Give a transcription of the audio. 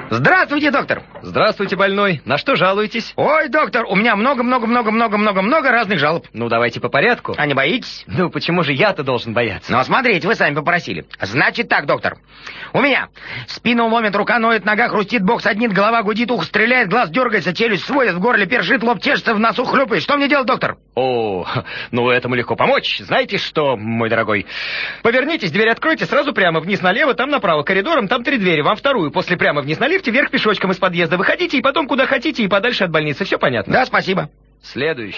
Здравствуйте, доктор. Здравствуйте, больной. На что жалуетесь? Ой, доктор, у меня много разных жалоб. Ну, давайте по порядку. А не боитесь? Ну, почему же я-то должен бояться? Ну, смотрите, вы сами попросили. Значит так, доктор. У меня спину ломит, рука ноет, нога хрустит, бок саднит, голова гудит, ухо стреляет, глаз дергается, челюсть сводит, в горле першит, лоб чешется, в носу хлюпает. Что мне делать, доктор? О, ну этому легко помочь. Знаете что, мой дорогой? Повернитесь, дверь откройте, сразу прямо вниз налево, там направо коридором, там 3 двери, вам вторую. После прямо вниз на лифте, вверх пешочком из подъезда. Выходите и потом куда хотите и подальше от больницы. Все понятно? Да, спасибо. Следующий.